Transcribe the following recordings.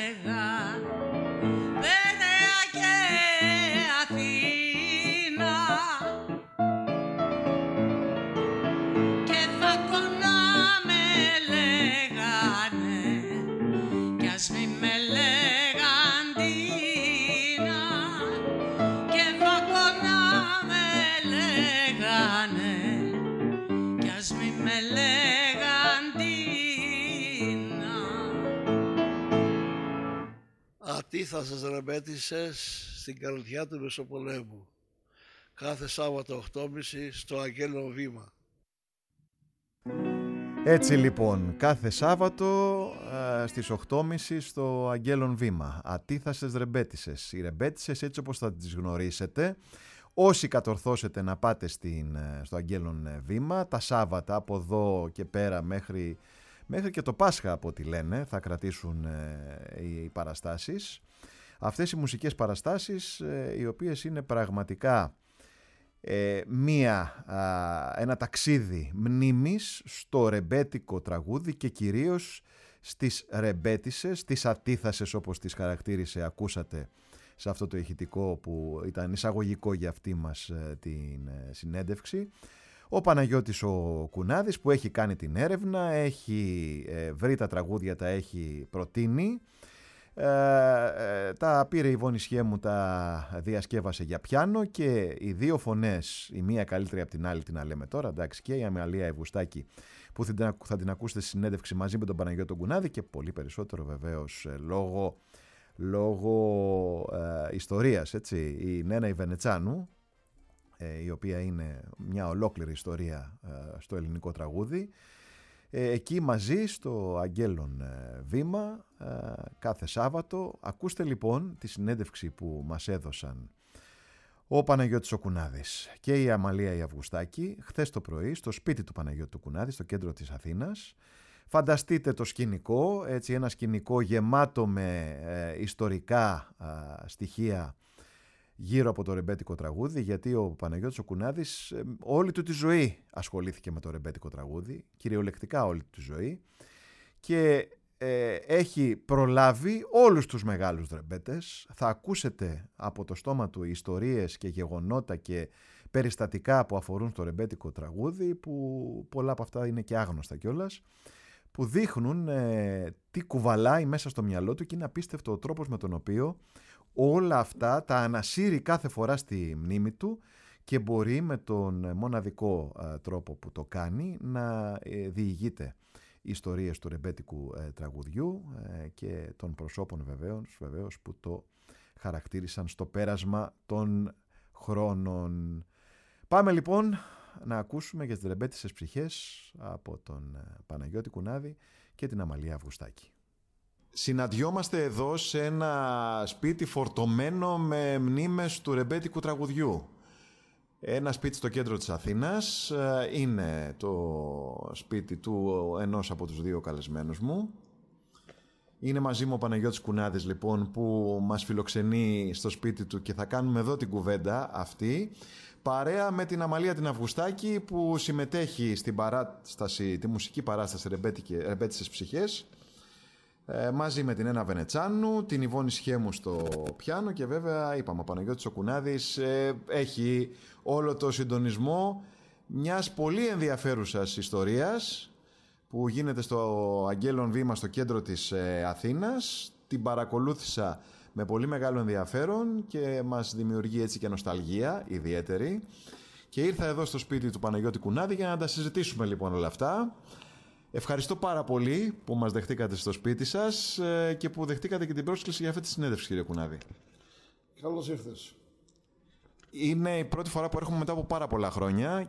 Πέραια και Αθήνα και Θακώνα με λέγανε κι ας μη με λέγαν Τίνα και Θακώνα με λέγανε κι ας μη με λέγαν Τίνα. Ατίθασες ρεμπέτησες στην καρδιά του Μεσοπολέμου. Κάθε Σάββατο 8.30 στο Αγγέλο Βήμα. Έτσι λοιπόν, κάθε Σάββατο στις 8.30 στο Αγγέλον Βήμα. Ατίθασες ρεμπέτησες. Οι ρεμπέτησες έτσι όπως θα τις γνωρίσετε, όσοι κατορθώσετε να πάτε στο Αγγέλον Βήμα, τα Σάββατα από εδώ και πέρα μέχρι και το Πάσχα από ό,τι λένε, θα κρατήσουν οι παραστάσεις. Αυτές οι μουσικές παραστάσεις οι οποίες είναι πραγματικά ένα ταξίδι μνήμης στο ρεμπέτικο τραγούδι και κυρίως στις ρεμπέτησες, τις ατίθασες όπως τις χαρακτήρισε, ακούσατε σε αυτό το ηχητικό που ήταν εισαγωγικό για αυτή μας την συνέντευξη. Ο Παναγιώτης ο Κουνάδης που έχει κάνει την έρευνα, έχει βρει τα τραγούδια, τα έχει προτείνει, τα πήρε η Ιβόνη Σχέμου, τα διασκεύασε για πιάνο και οι δύο φωνές, η μία καλύτερη από την άλλη, την λέμε τώρα, εντάξει, και η Αμαλία Αυγουστάκη που θα την ακούσετε στη συνέντευξη μαζί με τον Παναγιώτη τον Κουνάδη και πολύ περισσότερο βεβαίως λόγω ιστορίας, έτσι, η Νένα η Βενετσάνου, η οποία είναι μια ολόκληρη ιστορία στο ελληνικό τραγούδι, εκεί μαζί στο Αγγέλον Βήμα κάθε Σάββατο. Ακούστε λοιπόν τη συνέντευξη που μας έδωσαν ο Παναγιώτης ο Κουνάδης και η Αμαλία η Αυγουστάκη χθες το πρωί στο σπίτι του Παναγιώτη του Κουνάδη στο κέντρο της Αθήνας. Φανταστείτε το σκηνικό, έτσι, ένα σκηνικό γεμάτο με ιστορικά στοιχεία γύρω από το ρεμπέτικο τραγούδι, γιατί ο Παναγιώτης ο Κουνάδης όλη του τη ζωή ασχολήθηκε με το ρεμπέτικο τραγούδι, κυριολεκτικά όλη του τη ζωή, και έχει προλάβει όλους τους μεγάλους ρεμπέτες. Θα ακούσετε από το στόμα του ιστορίες και γεγονότα και περιστατικά που αφορούν στο ρεμπέτικο τραγούδι, που πολλά από αυτά είναι και άγνωστα κιόλας, που δείχνουν τι κουβαλάει μέσα στο μυαλό του, και είναι απίστευτο ο τρόπος με τον οποίο όλα αυτά τα ανασύρει κάθε φορά στη μνήμη του και μπορεί με τον μοναδικό τρόπο που το κάνει να διηγείται ιστορίες του ρεμπέτικου τραγουδιού και των προσώπων βεβαίως που το χαρακτήρισαν στο πέρασμα των χρόνων. Πάμε λοιπόν να ακούσουμε για τις ρεμπέτισσες ψυχές από τον Παναγιώτη Κουνάδη και την Αμαλία Αυγουστάκη. Συναντιόμαστε εδώ σε ένα σπίτι φορτωμένο με μνήμες του ρεμπέτικου τραγουδιού. Ένα σπίτι στο κέντρο της Αθήνας, είναι το σπίτι του ενός από τους δύο καλεσμένους μου. Είναι μαζί μου ο Παναγιώτης Κουνάδης λοιπόν, που μας φιλοξενεί στο σπίτι του και θα κάνουμε εδώ την κουβέντα αυτή, παρέα με την Αμαλία την Αυγουστάκη που συμμετέχει στην παράσταση, τη μουσική παράσταση Ρεμπέτισσες ψυχές, μαζί με την Νένα Βενετσάνου, την Ιβόνη Σχέμου στο πιάνο και βέβαια είπαμε ο Παναγιώτης ο Κουνάδης έχει όλο το συντονισμό μιας πολύ ενδιαφέρουσας ιστορίας που γίνεται στο Αγγέλον Βήμα στο κέντρο της Αθήνας. Την παρακολούθησα με πολύ μεγάλο ενδιαφέρον και μας δημιουργεί έτσι και νοσταλγία ιδιαίτερη, και ήρθα εδώ στο σπίτι του Παναγιώτη Κουνάδη για να τα συζητήσουμε λοιπόν όλα αυτά. Ευχαριστώ πάρα πολύ που μας δεχτήκατε στο σπίτι σας και που δεχτήκατε και την πρόσκληση για αυτή τη συνέντευξη, κύριε Κουνάδη. Καλώς ήρθες. Είναι η πρώτη φορά που έρχομαι μετά από πάρα πολλά χρόνια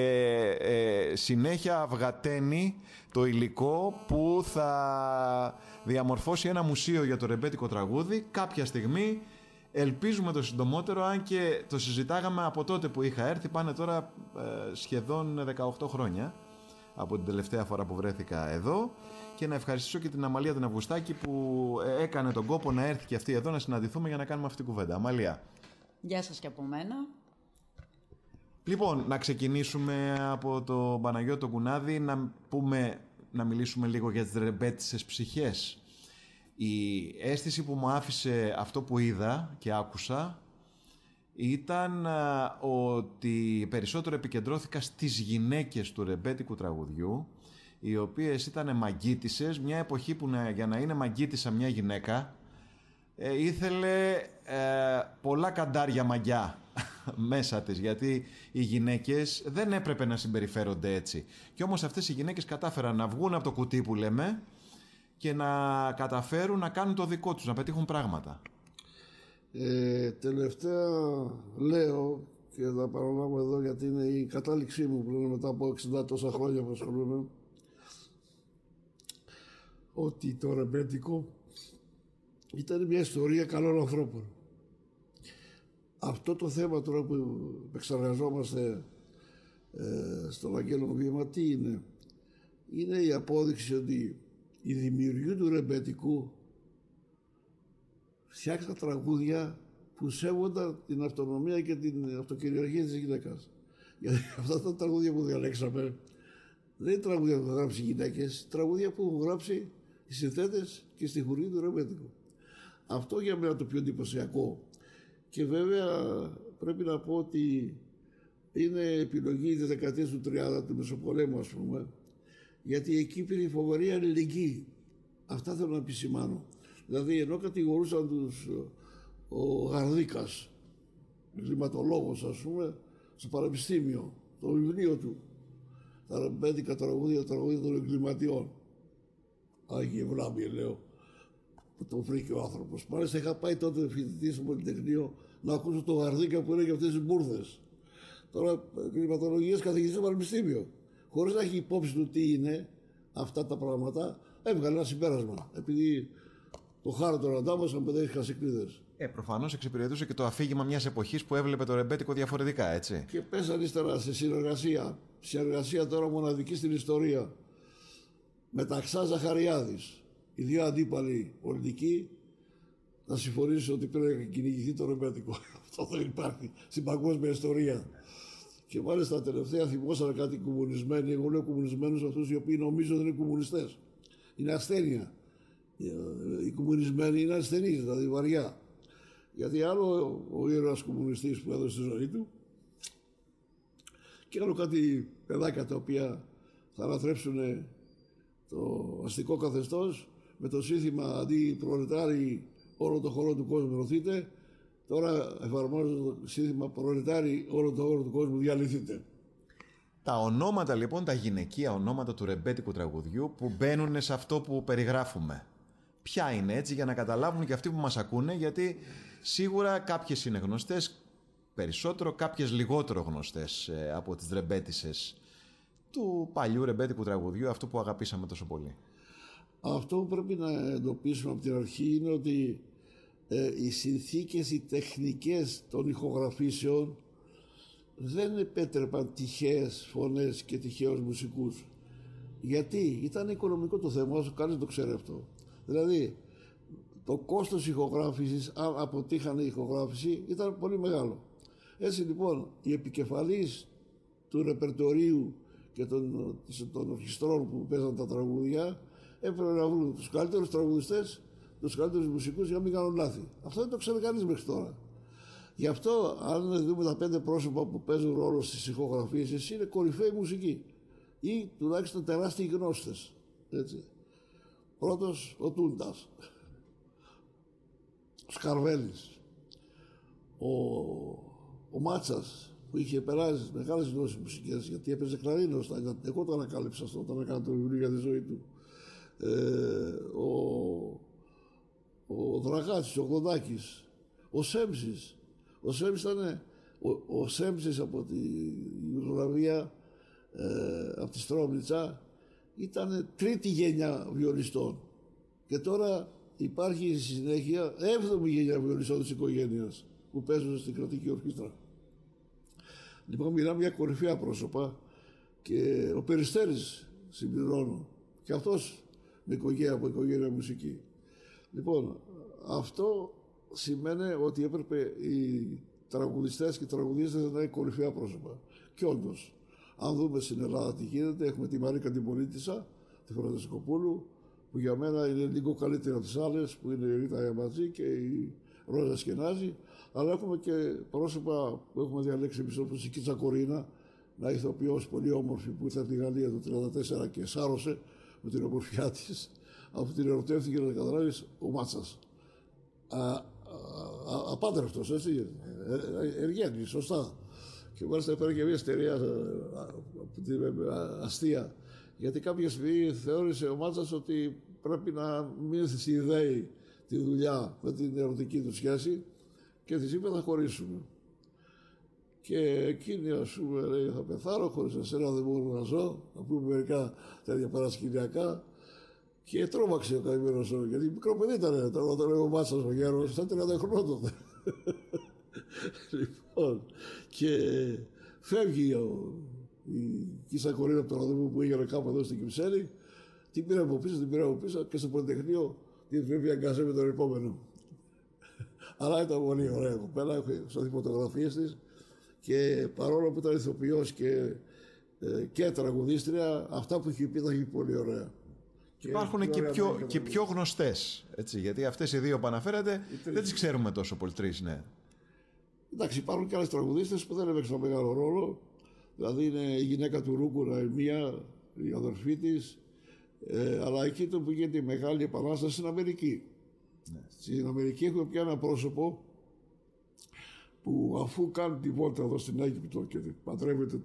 και συνέχεια αυγαταίνει το υλικό που θα διαμορφώσει ένα μουσείο για το ρεμπέτικο τραγούδι. Κάποια στιγμή ελπίζουμε το συντομότερο, αν και το συζητάγαμε από τότε που είχα έρθει, πάνε τώρα σχεδόν 18 χρόνια από την τελευταία φορά που βρέθηκα εδώ, και να ευχαριστήσω και την Αμαλία την Αυγουστάκη που έκανε τον κόπο να έρθει και αυτή εδώ να συναντηθούμε για να κάνουμε αυτή την κουβέντα. Αμαλία. Γεια σας και από μένα. Λοιπόν, να ξεκινήσουμε από τον Παναγιώτη τον Κουνάδη, να μιλήσουμε λίγο για τις ρεμπέτισσες ψυχές. Η αίσθηση που μου άφησε αυτό που είδα και άκουσα ήταν ότι περισσότερο επικεντρώθηκα στις γυναίκες του ρεμπέτικου τραγουδιού, οι οποίες ήταν μαγκίτισσες, μια εποχή που για να είναι μαγκίτισσα μια γυναίκα ήθελε πολλά καντάρια μαγιά μέσα της, γιατί οι γυναίκες δεν έπρεπε να συμπεριφέρονται έτσι. Και όμως αυτές οι γυναίκες κατάφεραν να βγουν από το κουτί που λέμε και να καταφέρουν να κάνουν το δικό τους, να πετύχουν πράγματα. Τελευταία λέω, και θα παραλάβω εδώ γιατί είναι η κατάληξή μου πλέον μετά από 60 τόσα χρόνια που ασχολούμαι, ότι το ρεμπέτικο ήταν μια ιστορία καλών ανθρώπων. Αυτό το θέμα τώρα που εξεργαζόμαστε στον Αγγέλο Βήμα, τι είναι? Είναι η απόδειξη ότι οι δημιουργοί του ρεμπέτικου φτιάξαν τραγούδια που σέβονταν την αυτονομία και την αυτοκυριαρχία της γυναίκας. Γιατί αυτά τα τραγούδια που διαλέξαμε δεν είναι τραγούδια που έχουν γράψει οι γυναίκες, τραγούδια που έχουν γράψει οι συνθέτες και οι στιχουργοί του ρεμπέτικου. Αυτό για μένα το πιο εντυπωσιακό. Και βέβαια πρέπει να πω ότι είναι επιλογή της δεκαετίας του 30 του Μεσοπολέμου, ας πούμε, γιατί εκεί υπήρχε η φοβερή αλληλεγγύη. Αυτά θέλω να επισημάνω. Δηλαδή, ενώ κατηγορούσαν τους ο Γαρδίκας, εγκληματολόγος, ας πούμε, στο πανεπιστήμιο, το βιβλίο του, τα ρεμπέτικα τραγούδια των εγκληματιών. Άγιε Ευλάμπιε, λέω, που τον βρήκε ο άνθρωπος. Μάλιστα, είχα πάει τότε φοιτητή στο Πολυτεχνείο να ακούσω το Γαρδίκα που έλεγε αυτές τις μπουρδες. Τώρα, εγκληματολογίες καθηγητής στο πανεπιστήμιο. Χωρίς να έχει υπόψη του τι είναι αυτά τα πράγματα, έβγαλε ένα συμπέρασμα. Επειδή το χάρο τον αντάμωσαν, παιδί έχει χασικλίδες. Προφανώς εξυπηρετούσε και το αφήγημα μιας εποχής που έβλεπε το ρεμπέτικο διαφορετικά, έτσι. Και πέσαν ύστερα σε συνεργασία τώρα μοναδική στην ιστορία. Μεταξά Ζαχαριάδης, οι δύο αντίπαλοι πολιτικοί, να συμφωνήσουν ότι πρέπει να κυνηγηθεί το ρεμπέτικο. Αυτό δεν υπάρχει στην παγκόσμια ιστορία. Και μάλιστα τελευταία θυμόσαν κάτι κομμουνισμένοι. Εγώ λέω κομμουνισμένους αυτούς οι οποίοι νομίζω δεν είναι κομμουνιστές. Είναι ασθένεια. Οι κομμουνισμένοι είναι ασθενείς, δηλαδή βαριά. Γιατί άλλο ο ήρωας κομμουνιστής που έδωσε τη ζωή του, και άλλο κάτι παιδάκια τα οποία θα ανατρέψουν το αστικό καθεστώς με το σύνθημα αντί προλετάρι όλο το χώρο του κόσμου ρωθείτε, τώρα εφαρμόζεται το σύνθημα προλετάρι όλο το χώρο του κόσμου διαλυθείτε. Τα ονόματα λοιπόν, τα γυναικεία ονόματα του ρεμπέτικου τραγουδιού που μπαίνουν σε αυτό που περιγράφουμε. Ποια είναι, έτσι, για να καταλάβουν και αυτοί που μας ακούνε, γιατί σίγουρα κάποιες είναι γνωστές περισσότερο, κάποιες λιγότερο γνωστές από τις ρεμπέτισσες του παλιού ρεμπέτικου τραγουδιού, αυτό που αγαπήσαμε τόσο πολύ. Αυτό που πρέπει να εντοπίσουμε από την αρχή είναι ότι οι συνθήκες, οι τεχνικές των ηχογραφήσεων δεν επέτρεπαν τυχαίες φωνές και τυχαίους μουσικούς. Γιατί ήταν οικονομικό το θέμα, όσο κανείς το ξέρει αυτό. Δηλαδή, το κόστος ηχογράφησης, αν αποτύχανε η ηχογράφηση, ήταν πολύ μεγάλο. Έτσι λοιπόν, οι επικεφαλής του ρεπερτορίου και των ορχιστρών που παίζαν τα τραγούδια έπρεπε να βρουν τους καλύτερους τραγουδιστές, τους καλύτερους μουσικούς για να μην κάνουν λάθη. Αυτό δεν το ξέρει κανείς μέχρι τώρα. Γι' αυτό, αν δούμε τα 5 πρόσωπα που παίζουν ρόλο στις ηχογραφήσεις, είναι κορυφαίοι μουσικοί ή τουλάχιστον τεράστιοι γνώστες. Έτσι. Πρώτος ο Τούντας, ο Σκαρβέλης, ο Μάτσας που είχε περάσει μεγάλες γνώσεις μουσικές γιατί έπαιζε κλαρίνο. Εγώ το ανακάλυψα αυτό όταν έκανα το βιβλίο για τη ζωή του. Ο Δραγάτσης, ο Γοντάκης, ο Σέμψης. Ο Σέμψης ήταν ο Σέμψης από τη Ιουγκοσλαβία, από τη Στρόμνιτσα, ήταν τρίτη γενιά βιολιστών. Και τώρα υπάρχει στη συνέχεια 7η γενιά βιολιστών της οικογένειας που παίζουν στην κρατική ορχήστρα. Λοιπόν, μιλάμε για κορυφαία πρόσωπα και ο Περιστέρης συμπληρώνω. Και αυτός με από οικογένεια μουσική. Λοιπόν, αυτό σημαίνει ότι έπρεπε οι τραγουδιστές και οι τραγουδίστες να είναι κορυφαία πρόσωπα. Και όντως, αν δούμε στην Ελλάδα τι γίνεται, έχουμε τη Μαρίκα την Πολίτισσα, τη Φροντεσκοπούλου, που για μένα είναι λίγο καλύτερη από τις άλλες, που είναι η Ρίτα Ιαματζή και η Ρόζα Σκενάζη, αλλά έχουμε και πρόσωπα που έχουμε διαλέξει εμείς, όπως η Κίτσα Κορίνα, να ηθοποιός πολύ όμορφη που ήρθε από τη Γαλλία το 1934 και σάρωσε με την ομορφιά της, από την ερωτεύτηκε, να καταλάβεις, ο Μάτσας. Απάντρευτος, έτσι, εργένη, σωστά. Και μάλιστα έφερε και μια στερεία αστεία, γιατί κάποια στιγμή θεώρησε ο Μάτσας ότι πρέπει να μην συνδέει τη δουλειά με την ερωτική του σχέση και της είπε θα χωρίσουμε. Και εκείνη, ας πούμε, λέει, θα πεθάρω, χωρίς εσένα δεν μπορώ να ζω, να πούμε μερικά τέτοια παρασκηνιακά. Και τρόμαξε ο καημένος, γιατί μικρό παιδί ήταν, όταν λέει ο Μάτσας ο γέρος, ήταν 30 χρονών τότε. Λοιπόν, και φεύγει η Κίτσα Κορίνα από το ραντεβού που έγινε κάπου εδώ στην Κυψέλη, την πήρα από πίσω και στο Πολυτεχνείο την πρέπει αγκαζέ με τον επόμενο. Αλλά ήταν πολύ ωραία κοπέλα, έχω δει φωτογραφίες της και παρόλο που ήταν ηθοποιός και τραγουδίστρια, αυτά που έχει πει τα έχει πολύ ωραία. Υπάρχουν και πιο γνωστές, έτσι, γιατί αυτές οι δύο που αναφέρατε δεν τις ξέρουμε τόσο πολύ, τρεις, ναι. Εντάξει, υπάρχουν και άλλες τραγουδίστες που δεν έπαιξαν μεγάλο ρόλο. Δηλαδή είναι η γυναίκα του Ρούκουρα, η μία, η αδερφή της, αλλά εκεί το που γίνεται η μεγάλη επανάσταση στην Αμερική. Ναι. Στην Αμερική έχουμε πια ένα πρόσωπο που αφού κάνει τη βόλτα εδώ στην Αίγυπτο και παντρεύεται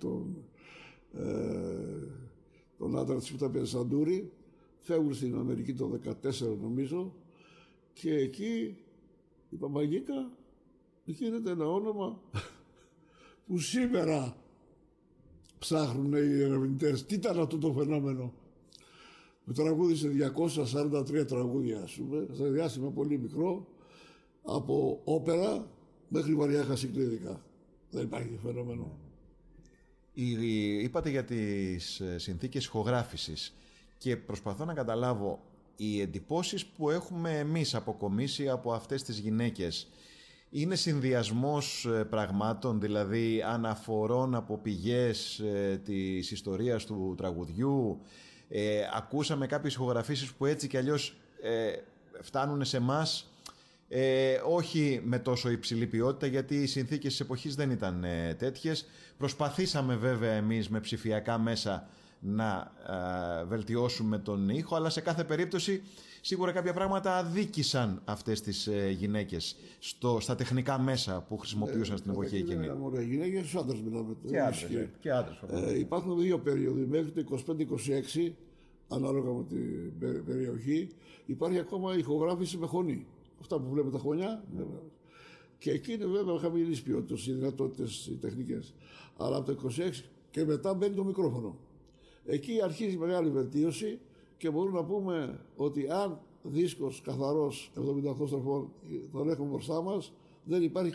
τον άντρα της που ήταν Πενσαντούρη, φεύγουν στην Αμερική το 2014 νομίζω και εκεί η Παπαγίκα γίνεται ένα όνομα που σήμερα ψάχνουν οι ερευνητές. Τι ήταν αυτό το φαινόμενο που τραγούδισε 243 τραγούδια, ας πούμε, σε διάστημα πολύ μικρό, από όπερα μέχρι βαριά χασικλίδικα. Δεν υπάρχει φαινόμενο. Είπατε για τις συνθήκες ηχογράφησης και προσπαθώ να καταλάβω οι εντυπώσεις που έχουμε εμείς αποκομίσει από αυτές τις γυναίκες είναι συνδυασμός πραγμάτων, δηλαδή αναφορών από πηγές της ιστορίας του τραγουδιού. Ακούσαμε κάποιες ηχογραφήσεις που έτσι κι αλλιώς φτάνουν σε εμάς, όχι με τόσο υψηλή ποιότητα, γιατί οι συνθήκες της εποχής δεν ήταν τέτοιες. Προσπαθήσαμε βέβαια εμείς με ψηφιακά μέσα να βελτιώσουμε τον ήχο, αλλά σε κάθε περίπτωση σίγουρα κάποια πράγματα αδίκησαν αυτές τις γυναίκες στα τεχνικά μέσα που χρησιμοποιούσαν στην εποχή εκείνη. Ωραία, γυναίκες, στους άντρες μιλάμε. Και άντρες. Υπάρχουν δύο περίοδοι. Μέχρι το 25-26, ανάλογα με την περιοχή, υπάρχει ακόμα ηχογράφηση με χωνή. Αυτά που βλέπετε τα χωνιά. Και εκεί είναι βέβαια χαμηλής ποιότητας οι δυνατότητες οι τεχνικές. Αλλά από το 26 και μετά μπαίνει το μικρόφωνο. Εκεί αρχίζει μεγάλη βελτίωση και μπορούμε να πούμε ότι αν δίσκος καθαρός 78 στροφών τον έχουμε μπροστά μας, δεν υπάρχει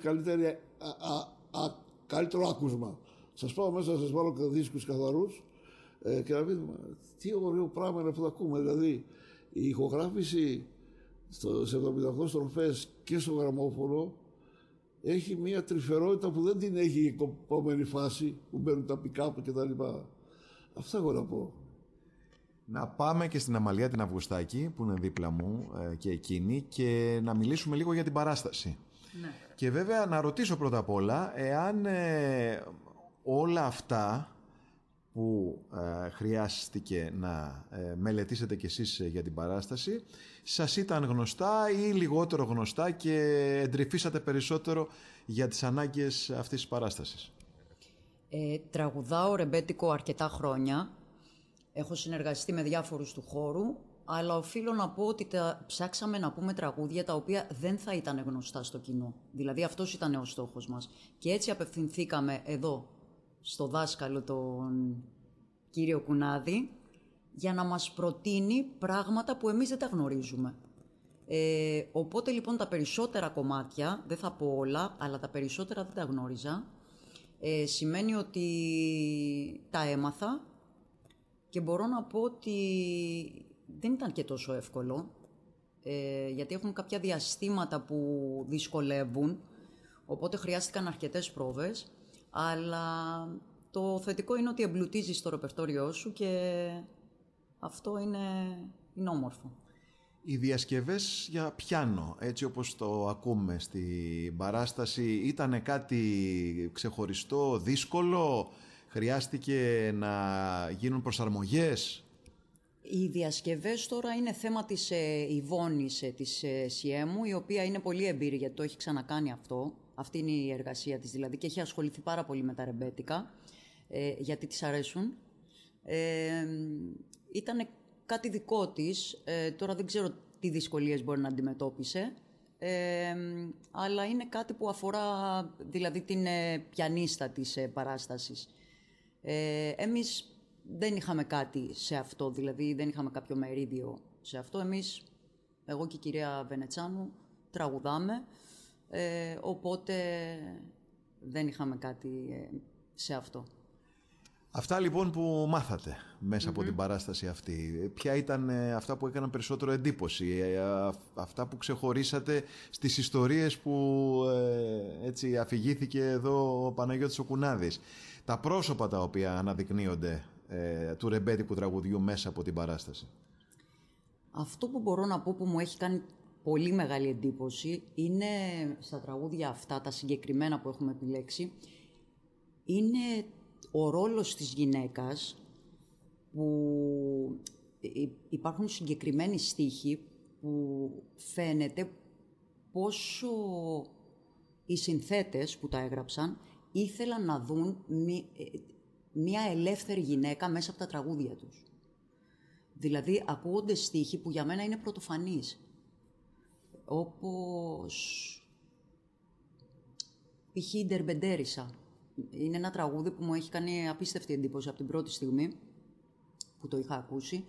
καλύτερο άκουσμα. Σας πάω μέσα να σας βάλω δίσκους καθαρούς και να δείτε τι ωραίο πράγμα είναι αυτό που ακούμε. Δηλαδή η ηχογράφηση σε 78 στροφές και στο γραμμόφωνο έχει μια τρυφερότητα που δεν την έχει η επόμενη φάση που μπαίνουν τα pick-up και τα λοιπά. Αυτά έχω να πω. Να πάμε και στην Αμαλία την Αυγουστάκη που είναι δίπλα μου και εκείνη και να μιλήσουμε λίγο για την παράσταση. Ναι. Και βέβαια να ρωτήσω πρώτα απ' όλα εάν όλα αυτά που χρειάστηκε να μελετήσετε κι εσείς για την παράσταση σας ήταν γνωστά ή λιγότερο γνωστά και εντρυφήσατε περισσότερο για τις ανάγκες αυτής της παράστασης. Τραγουδάω ρεμπέτικο αρκετά χρόνια. Έχω συνεργαστεί με διάφορους του χώρου, αλλά οφείλω να πω ότι ψάξαμε να πούμε τραγούδια τα οποία δεν θα ήταν γνωστά στο κοινό. Δηλαδή αυτός ήταν ο στόχος μας. Και έτσι απευθυνθήκαμε εδώ, στο δάσκαλο τον κύριο Κουνάδη, για να μας προτείνει πράγματα που εμείς δεν τα γνωρίζουμε. Οπότε λοιπόν τα περισσότερα κομμάτια, δεν θα πω όλα, αλλά τα περισσότερα δεν τα γνώριζα. Σημαίνει ότι τα έμαθα και μπορώ να πω ότι δεν ήταν και τόσο εύκολο, γιατί έχουν κάποια διαστήματα που δυσκολεύουν, οπότε χρειάστηκαν αρκετές πρόβες, αλλά το θετικό είναι ότι εμπλουτίζεις το ρεπερτόριό σου και αυτό είναι όμορφο. Οι διασκευές για πιάνο, έτσι όπως το ακούμε στην παράσταση, ήταν κάτι ξεχωριστό, δύσκολο, χρειάστηκε να γίνουν προσαρμογές? Οι διασκευές τώρα είναι θέμα της Ιβώνης, της Σιέμου, η οποία είναι πολύ εμπειρή γιατί το έχει ξανακάνει αυτό. Αυτή είναι η εργασία της δηλαδή και έχει ασχοληθεί πάρα πολύ με τα ρεμπέτικα, γιατί της αρέσουν. Ήταν κάτι δικό της, τώρα δεν ξέρω τι δυσκολίες μπορεί να αντιμετώπισε, αλλά είναι κάτι που αφορά δηλαδή την πιανίστα της παράστασης. Εμείς δεν είχαμε κάτι σε αυτό, δηλαδή δεν είχαμε κάποιο μερίδιο σε αυτό. Εμείς, εγώ και η κυρία Βενετσάνου, τραγουδάμε, οπότε δεν είχαμε κάτι σε αυτό. Αυτά λοιπόν που μάθατε μέσα από την παράσταση αυτή, ποια ήταν αυτά που έκαναν περισσότερο εντύπωση, αυτά που ξεχωρίσατε στις ιστορίες που έτσι αφηγήθηκε εδώ ο Παναγιώτης ο Κουνάδης, τα πρόσωπα τα οποία αναδεικνύονται του ρεμπέτικου τραγουδιού μέσα από την παράσταση? Αυτό που μπορώ να πω που μου έχει κάνει πολύ μεγάλη εντύπωση είναι στα τραγούδια αυτά, τα συγκεκριμένα που έχουμε επιλέξει, είναι ο ρόλος της γυναίκας, που υπάρχουν συγκεκριμένοι στίχοι που φαίνεται πόσο οι συνθέτες που τα έγραψαν ήθελαν να δουν μια ελεύθερη γυναίκα μέσα από τα τραγούδια τους. Δηλαδή ακούγονται στίχοι που για μένα είναι πρωτοφανείς, όπως π.χ. η Ντερμπεντέρισα. Είναι ένα τραγούδι που μου έχει κάνει απίστευτη εντύπωση από την πρώτη στιγμή που το είχα ακούσει,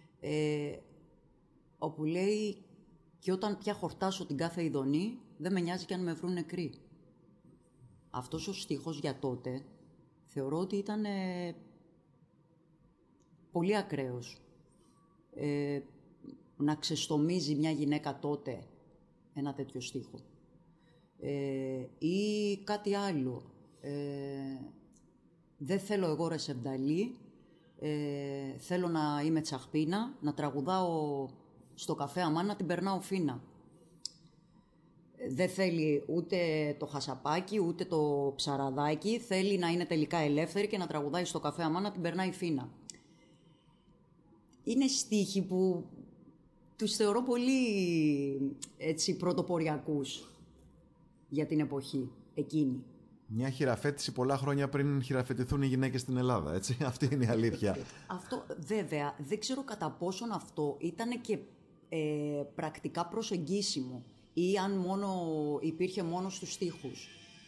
όπου λέει «Και όταν πια χορτάσω την κάθε ειδονή, δεν με νοιάζει κι αν με βρουν νεκροί». Αυτός ο στίχος για τότε θεωρώ ότι ήταν πολύ ακραίος. Να ξεστομίζει μια γυναίκα τότε ένα τέτοιο στίχο. Ή κάτι άλλο. Δεν θέλω εγώ ρε Σεβδαλή, θέλω να είμαι τσαχπίνα, να τραγουδάω στο καφέ αμάν, να την περνάω φίνα. Δεν θέλει ούτε το χασαπάκι, ούτε το ψαραδάκι, θέλει να είναι τελικά ελεύθερη και να τραγουδάει στο καφέ αμάν, να την περνάει φίνα. Είναι στίχοι που τους θεωρώ πολύ έτσι πρωτοποριακούς για την εποχή εκείνη. Μια χειραφέτηση πολλά χρόνια πριν χειραφετηθούν οι γυναίκες στην Ελλάδα, έτσι. Αυτή είναι η αλήθεια. Αυτό βέβαια, δεν ξέρω κατά πόσον αυτό ήταν και πρακτικά προσεγγίσιμο ή αν υπήρχε μόνο στους στίχους.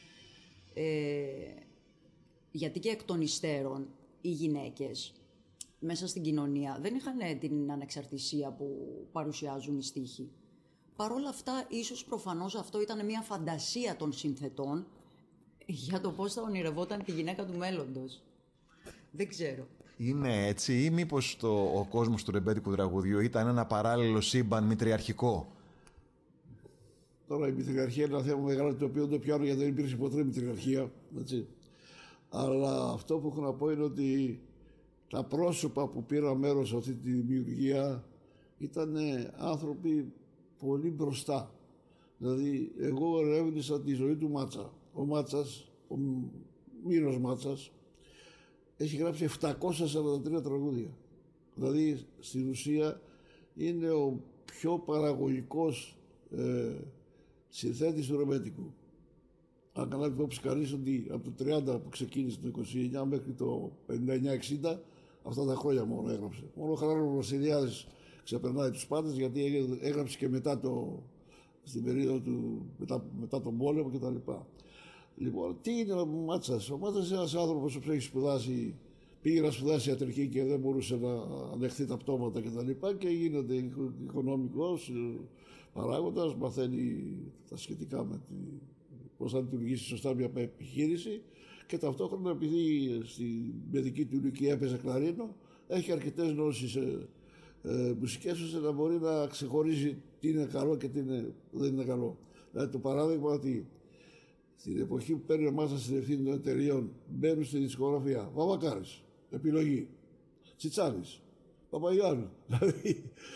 Γιατί και εκ των υστέρων οι γυναίκες μέσα στην κοινωνία δεν είχαν την ανεξαρτησία που παρουσιάζουν οι στίχοι. Παρ' όλα αυτά, ίσως προφανώς αυτό ήταν μια φαντασία των συνθετών για το πώς θα ονειρευόταν τη γυναίκα του μέλλοντος. Δεν ξέρω. Είναι έτσι ή μήπως ο κόσμος του ρεμπέτικου τραγουδιού ήταν ένα παράλληλο σύμπαν μητριαρχικό? Τώρα η μητριαρχία είναι ένα θέμα μεγάλο το οποίο δεν πιάνω γιατί δεν υπήρξε ποτέ μητριαρχία. Έτσι. Αλλά αυτό που έχω να πω είναι ότι τα πρόσωπα που πήραν μέρος σε αυτή τη δημιουργία ήταν άνθρωποι πολύ μπροστά. Δηλαδή, εγώ ερεύνησα τη ζωή του Μάτσα. Ο Μάτσας, ο Μύρος Μάτσας, έχει γράψει 743 τραγούδια. Δηλαδή, στην ουσία, είναι ο πιο παραγωγικός συνθέτης του ρεμπέτικου. Αν καλά υπόψη κανείς ότι από το 30 που ξεκίνησε το 29 μέχρι το 59-60, αυτά τα χρόνια μόνο έγραψε. Μόνο ο Χαράλαμπος Βασιλιάδης ξεπερνάει τους πάντες, γιατί έγραψε και στην περίοδο του, μετά τον πόλεμο κτλ. Λοιπόν, τι είναι ο Μάτσας? Ο Μάτσας είναι ένας άνθρωπος που έχει σπουδάσει, πήγε να σπουδάσει ιατρική και δεν μπορούσε να ανεχθεί τα πτώματα κτλ. Και γίνεται οικονομικός παράγοντας, μαθαίνει τα σχετικά με πώς θα λειτουργήσει σωστά μια επιχείρηση και ταυτόχρονα, επειδή στη παιδική του ηλικία έπαιζε κλαρίνο, έχει αρκετές γνώσεις μουσικές ώστε να μπορεί να ξεχωρίζει τι είναι καλό και τι δεν είναι καλό. Δηλαδή, το παράδειγμα ότι στην εποχή που παίρνει ο Μάτσας στην ευθύνη των εταιρείων, μπαίνουν στη δισκογραφία Βαμβακάρης, επιλογή, Τσιτσάνης, Παπαγιάννου. Δηλαδή,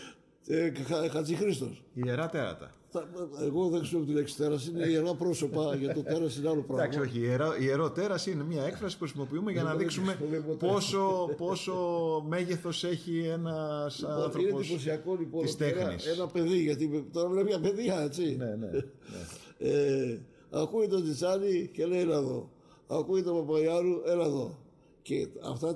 Χατζηχρήστος. Ιερά τέρατα. Εγώ δεν ξέρω τη λέξη τέρας, είναι ιερά πρόσωπα, για το τέρας είναι άλλο πράγμα. Εντάξει, όχι. Ιερό τέρας είναι μια έκφραση που χρησιμοποιούμε για να δείξουμε πόσο μέγεθος έχει ένας άνθρωπος. Είναι εντυπωσιακό λοιπόν της τέχνης. Ένα παιδί, γιατί τώρα βλέπει μια παιδεία, έτσι. Ναι. Ακούει τον Τσιτσάνι και λέει έλα εδώ. Ακούει τον Παπαγιάννου, έλα εδώ. Και αυτά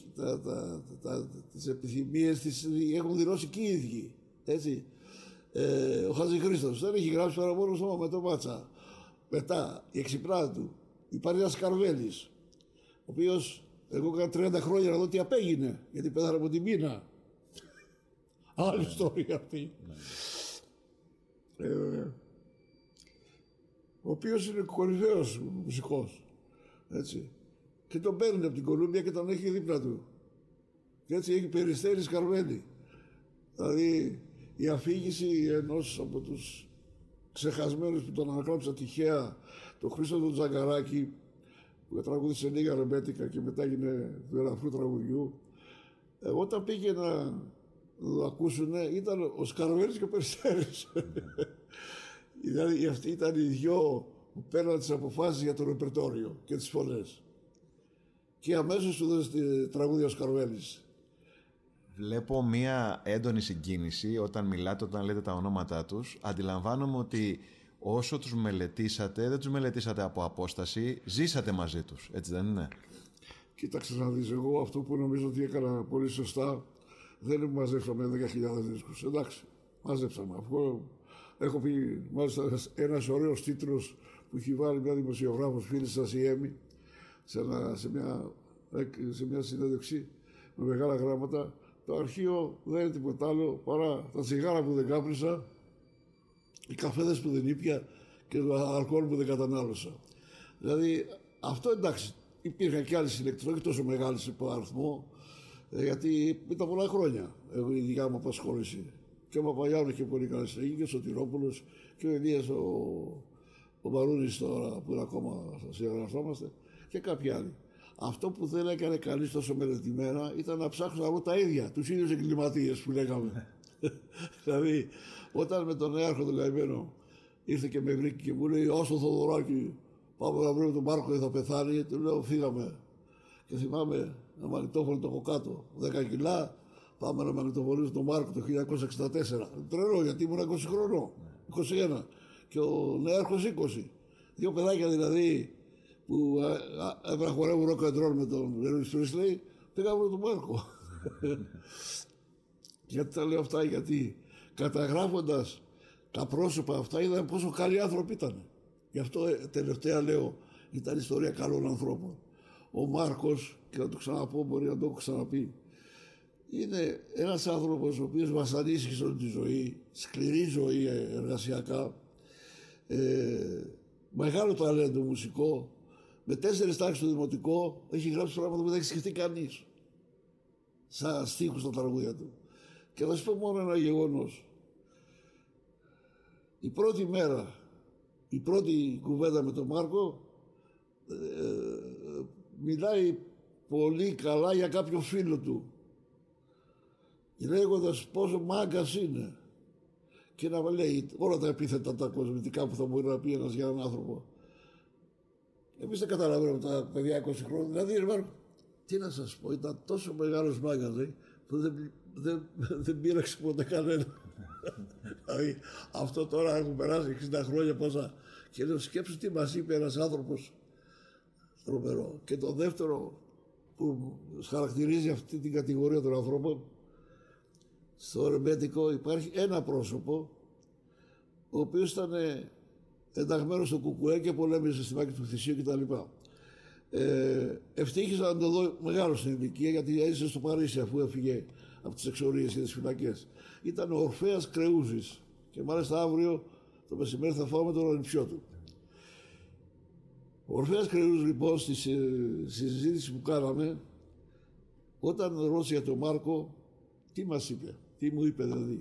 τις επιθυμίες τις έχουν δηλώσει και οι ίδιοι. Έτσι. Ο Χατζηχρήστος δεν έχει γράψει παρά μόνο σώμα με το Μάτσα. Μετά η εξυπνάδα του υπάρχει ένας Καρβέλης, ο οποίος εγώ έκανα 30 χρόνια να δω τι απέγινε, γιατί πέθανε από την πείνα. Άλλη ιστορία αυτή. Ο οποίος είναι κορυφαίος μουσικός. Έτσι. Και τον παίρνει από την Κολούμπια και τον έχει δίπλα του. Και έτσι έχει Περιστέρης Καρβέλη. Δηλαδή η αφήγηση ενός από τους ξεχασμένους που τον αναγράψα τυχαία, τον Χρήστο τον Τζαγκαράκη, που τραγούδισε λίγα ρεμπέτικα και μετά έγινε του ελαφρού τραγουδιού, όταν πήγε να το ακούσουν ήταν ο Σκαρβέλης και ο Περιστέρης. Δηλαδή αυτοί ήταν οι δυο που παίρναν τις αποφάσεις για το ρεπερτόριο και τις φωνές. Και αμέσως του δώσε τραγούδια ο Σκαρβέλης. Βλέπω μία έντονη συγκίνηση όταν μιλάτε, όταν λέτε τα ονόματά τους. Αντιλαμβάνομαι ότι όσο τους μελετήσατε, δεν τους μελετήσατε από απόσταση, ζήσατε μαζί τους, έτσι δεν είναι? Κοίταξε να δεις, εγώ αυτό που νομίζω ότι έκανα πολύ σωστά, δεν μαζέψαμε 10.000 δίσκους. Εντάξει, μαζέψαμε. Αφού έχω πει, μάλιστα, ένας ωραίος τίτλος που έχει βάλει μια δημοσιογράφος φίλη σας, η Έμι, σε μια συνέντευξη με μεγάλα γράμματα. Το αρχείο δεν είναι τίποτα άλλο παρά τα τσιγάρα που δεν κάπνισα, οι καφέδες που δεν ήπια και το αλκοόλ που δεν κατανάλωσα. Δηλαδή αυτό, εντάξει, υπήρχαν και άλλοι συλλεκτές, όχι τόσο μεγάλοι σε αριθμό, γιατί ήταν πολλά χρόνια η δικιά μου απασχόληση. Και ο Παπαγιάννου είχε πολύ καλή στρατηγική, και ο Σωτηρόπουλος και ο Ηλίας ο Μαρούνης τώρα που είναι ακόμα συγγραφόμαστε και κάποιοι άλλοι. Αυτό που δεν έκανε κανείς τόσο μελετημένα ήταν να ψάχνω να βρω τα ίδια, τους ίδιους εγκληματίες που λέγαμε. Δηλαδή, όταν με τον Νέαρχο τον καημένο ήρθε και με βρήκε και μου λέει: Όσο Θοδωράκη, πάμε να βρούμε τον Μάρκο, θα πεθάνει. Του λέω: Φύγαμε. Και θυμάμαι ένα μαγνητόφωνο το έχω κάτω, 10 κιλά. Πάμε να μαγνητοφωνήσουμε τον Μάρκο το 1964. Τρελό, γιατί ήμουν 20 χρονών, 21. Και ο Νέαρχος 20. Δύο παιδάκια δηλαδή που έπρεπε να χορεύουν ροκ and roll με τον Elvis Presley, πήγαμε τον Μάρκο. Γιατί τα λέω αυτά? Γιατί καταγράφοντας τα πρόσωπα αυτά είδαμε πόσο καλοί άνθρωποι ήταν. Γι' αυτό τελευταία λέω, ήταν ιστορία καλών ανθρώπων. Ο Μάρκος, και να το ξαναπώ, μπορεί να το έχω ξαναπεί, είναι ένας άνθρωπος ο οποίος βασανίστηκε όλη τη ζωή, σκληρή ζωή εργασιακά, μεγάλο ταλέντο μουσικό, με 4 τάξεις στο δημοτικό, έχει γράψει πράγματα που δεν έχει σκεφτεί κανείς, σαν στίχους στα τραγούδια του. Και θα σου πω μόνο ένα γεγονός. Η πρώτη μέρα, η πρώτη κουβέντα με τον Μάρκο, μιλάει πολύ καλά για κάποιο φίλο του, λέγοντας πόσο μάγκας είναι, και να λέει όλα τα επίθετα τα κοσμητικά που θα μπορεί να πει ένας για έναν άνθρωπο. Εμείς δεν καταλαβαίνουμε τα παιδιά 20 χρόνια. Δηλαδή, Μάρκο, τι να σας πω, ήταν τόσο μεγάλος μάγκας που δεν πήραξε ποτέ κανένα. Δηλαδή, αυτό τώρα έχουν περάσει 60 χρόνια πόσα. Και λέω, σκέψου τι μας είπε ένας άνθρωπος τρομερό. Και το δεύτερο που χαρακτηρίζει αυτή την κατηγορία των ανθρώπων, στο ρεμπέτικο υπάρχει ένα πρόσωπο, ο οποίος ήταν ενταγμένος στο Κουκουέ και πολέμησε στη Μάκη του Θησίου κτλ. Ευτύχησα να το δω μεγάλο στην ηλικία, γιατί έζησε στο Παρίσι αφού έφυγε από τις εξορίες και τις φυλακές. Ήταν ο Ορφέας Κρεούζης και μάλιστα αύριο το μεσημέρι θα φάω με τον ανιψιό του. Ο Ορφέας Κρεούζης λοιπόν στη συζήτηση που κάναμε, όταν ρώτησε για τον Μάρκο, τι μας είπε, τι μου είπε δηλαδή.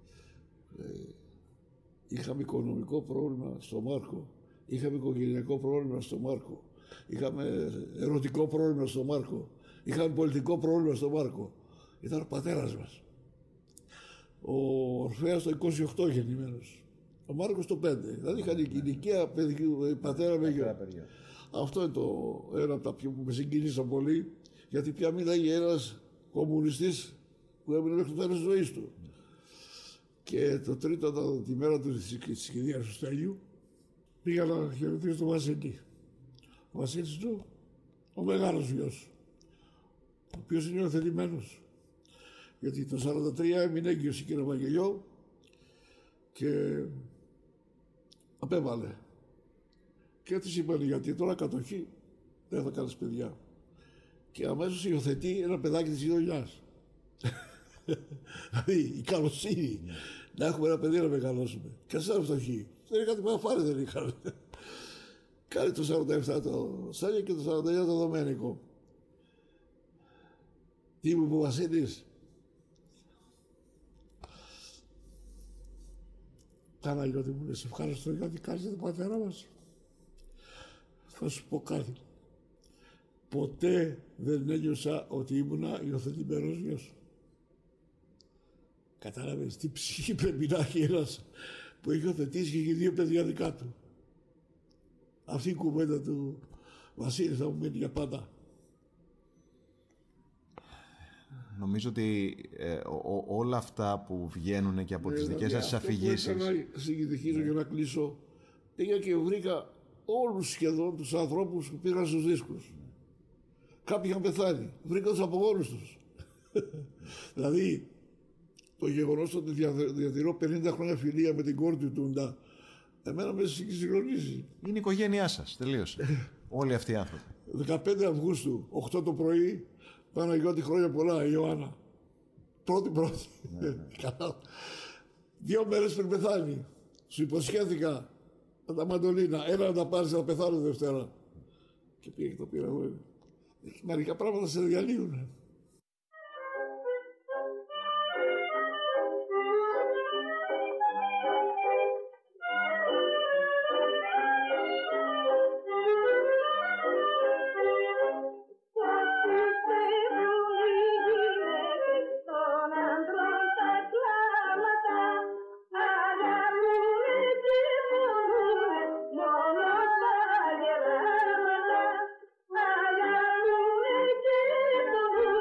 Είχαμε οικονομικό πρόβλημα στο Μάρκο, είχαμε οικογενειακό πρόβλημα στο Μάρκο, είχαμε ερωτικό πρόβλημα στο Μάρκο, είχαμε πολιτικό πρόβλημα στο Μάρκο. Ήταν ο πατέρας μας. Ο Ορφέας το 28 γεννημένος. Ο Μάρκος το 5. Δηλαδή είχαν ηλικία πατέρα με γιο. Αυτό είναι το ένα από τα πιο που με συγκίνησαν πολύ, γιατί πια μίλαγε ένας κομμουνιστής που έμεινε μέχρι το τέλος της ζωής του. Και το τρίτο, τη μέρα της κηδείας του Στέλιου, πήγα να χαιρετήσω τον Βασίλη. Ο Βασίλης του, ο μεγάλος γιος, ο οποίος είναι υιοθετημένος. Γιατί το 1943 έμεινε έγκυος η κυρία Βαγγελιό και απέβαλε. Και της είπαν, γιατί τώρα κατοχή δεν θα κάνεις παιδιά. Και αμέσως υιοθετεί ένα παιδάκι της γειτονιάς. Δηλαδή η καλοσύνη να έχουμε ένα παιδί να μεγαλώσουμε. Και ας ήταν φτωχοί. Δεν είχαν τίποτα φάρει, δεν είχαν. Κάνει το 47 το Στέλιο και το 49 το Δομένικο. Τι μου είπε ο Βασίλης. Παναγιώτη μου, σε ευχαριστώ γιατί κάνεις τον πατέρα μας. Θα σου πω κάτι. Ποτέ δεν ένιωσα ότι ήμουνα υιοθετημένος γιος. Κατάλαβες τι ψυχή πρέπει να έχει ένας που έχει υιοθετήσει και έχει 2 παιδιά δικά του. Αυτή η κουβέντα του Βασίλη θα μου μείνει για πάντα. Νομίζω ότι όλα αυτά που βγαίνουν και από τις δικές σας αφηγήσεις... Αυτό που έκανα, συνεχίζω για να κλείσω, πήγα και βρήκα όλους σχεδόν τους ανθρώπους που πήγαν στους δίσκους. Κάποιοι είχαν πεθάνει, βρήκα τους απογόνους τους. Δηλαδή, το γεγονός ότι διατηρώ 50 χρόνια φιλία με την κόρη του Τούντα, εμένα με συγκλονίζει. Είναι η οικογένειά σας, τελείωσε. Όλοι αυτοί οι άνθρωποι. 15 Αυγούστου, 8 το πρωί, Παναγιώτη χρόνια πολλά, η Ιωάννα. Πρώτη. 2 μέρες πριν πεθάνει, σου υποσχέθηκα με τα μαντολίνα, ένα να τα πάρεις να πεθάνω Δευτέρα. Και πήγε και το πήρα εγώ. Μερικά πράγματα σε διαλύουν. Αγαλούνε και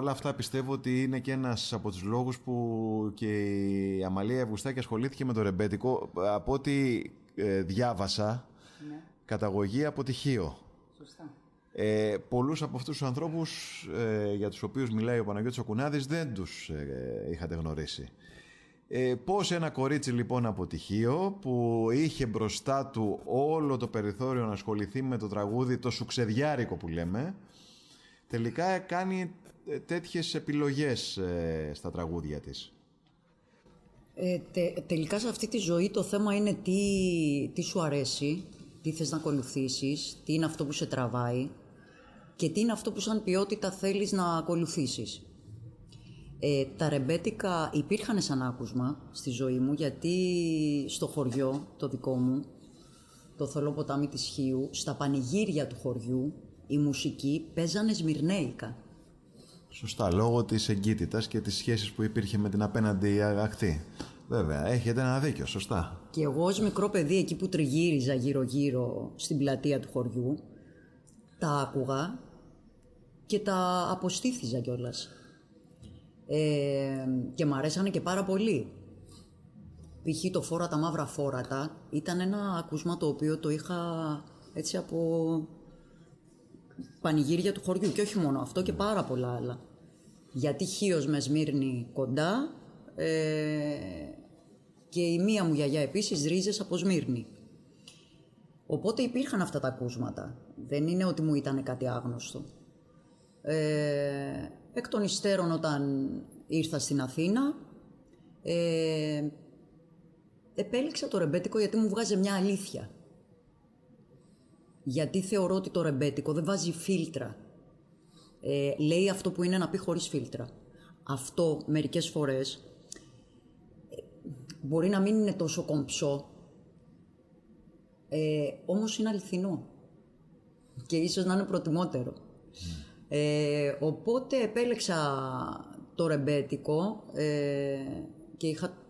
παρόλα αυτά πιστεύω ότι είναι και ένας από τους λόγους που και η Αμαλία Αυγουστάκη ασχολήθηκε με το ρεμπέτικο. Από ό,τι διάβασα, ναι, καταγωγή από τυχείο. Σωστά. Πολλούς από αυτούς τους ανθρώπους για τους οποίους μιλάει ο Παναγιώτης ο Κουνάδης δεν τους είχατε γνωρίσει. Πώς ένα κορίτσι λοιπόν από τυχείο που είχε μπροστά του όλο το περιθώριο να ασχοληθεί με το τραγούδι, το σουξεδιάρικο που λέμε, τελικά κάνει τέτοιες επιλογές στα τραγούδια της. Τελικά σε αυτή τη ζωή το θέμα είναι τι σου αρέσει, τι θες να ακολουθήσεις, τι είναι αυτό που σε τραβάει και τι είναι αυτό που σαν ποιότητα θέλεις να ακολουθήσεις. Τα ρεμπέτικα υπήρχαν σαν άκουσμα στη ζωή μου, γιατί στο χωριό το δικό μου, το θολό ποτάμι της Χίου, στα πανηγύρια του χωριού, η μουσική παίζανε σμυρνέικα. Σωστά, λόγω της εγκύτητας και της σχέσης που υπήρχε με την απέναντι αγαχτή. Βέβαια, έχετε ένα δίκιο, σωστά. Και εγώ ως μικρό παιδί, εκεί που τριγύριζα γύρω-γύρω στην πλατεία του χωριού, τα άκουγα και τα αποστήθιζα κιόλας. Και μ' αρέσανε και πάρα πολύ. Π.χ. το «Φόρα τα μαύρα φόρατα» ήταν ένα ακούσμα το οποίο το είχα έτσι από πανηγύρια του χωριού, και όχι μόνο αυτό και πάρα πολλά άλλα. Γιατί Χίος με Σμύρνη κοντά, και η μία μου γιαγιά επίσης ρίζες από Σμύρνη. Οπότε υπήρχαν αυτά τα ακούσματα. Δεν είναι ότι μου ήταν κάτι άγνωστο. Εκ των υστέρων, όταν ήρθα στην Αθήνα, επέλεξα το ρεμπέτικο γιατί μου βγάζε μια αλήθεια. Γιατί θεωρώ ότι το ρεμπέτικο δεν βάζει φίλτρα. Λέει αυτό που είναι να πει χωρίς φίλτρα. Αυτό μερικές φορές μπορεί να μην είναι τόσο κομψό, όμως είναι αληθινό και ίσως να είναι προτιμότερο. Οπότε επέλεξα το ρεμπέτικο και